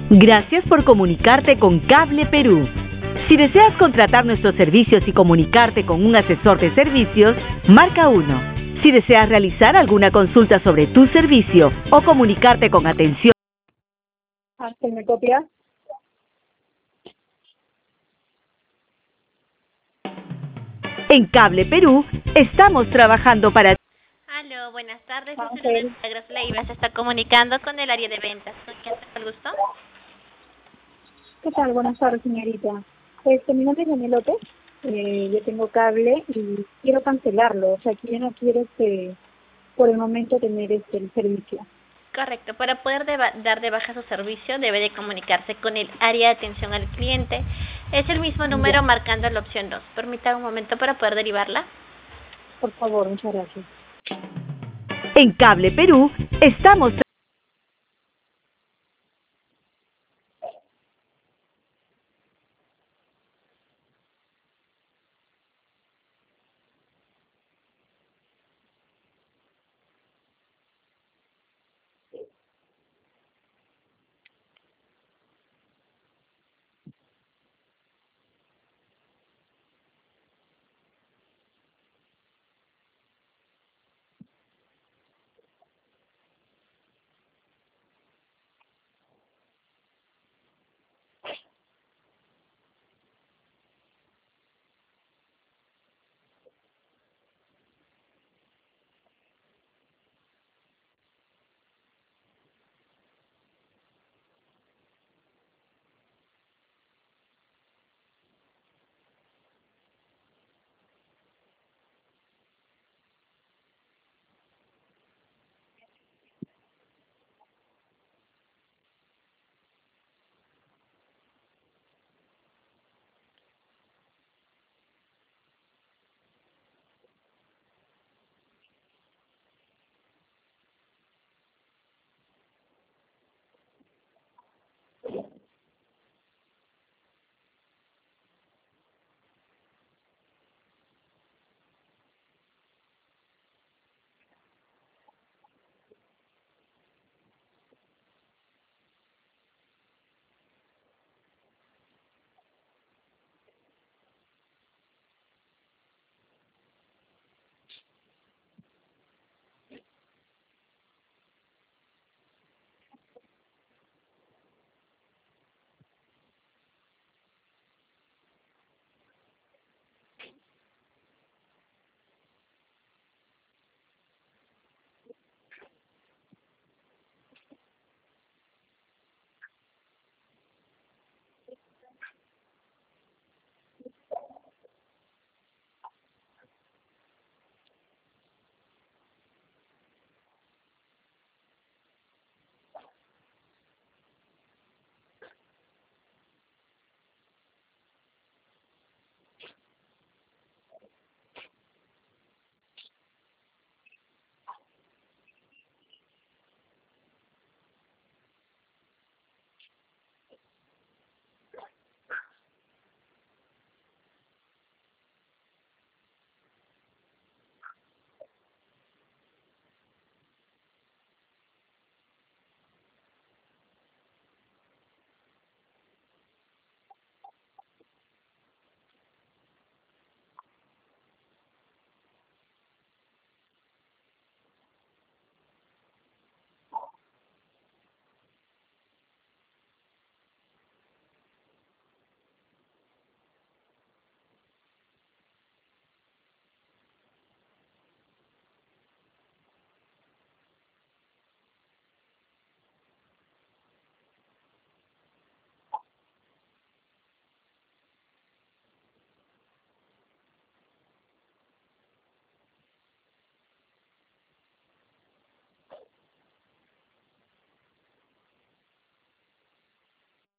Gracias por comunicarte con Cable Perú. Si deseas contratar nuestros servicios y comunicarte con un asesor de servicios, marca 1. Si deseas realizar alguna consulta sobre tu servicio o comunicarte con atención. ¿Se me copia? En Cable Perú, estamos trabajando para ti. Aló, buenas tardes. Milagros Leiva se está comunicando con el área de ventas. ¿Con quién tengo el gusto? ¿Qué tal? Buenas tardes, señorita. Mi nombre es Daniel López. Yo tengo cable y quiero cancelarlo. O sea, que yo no quiero por el momento tener el servicio. Correcto. Para poder dar de baja su servicio, debe de comunicarse con el área de atención al cliente. Es el mismo número marcando la opción 2. Permítame un momento para poder derivarla. Por favor, muchas gracias. En Cable Perú, estamos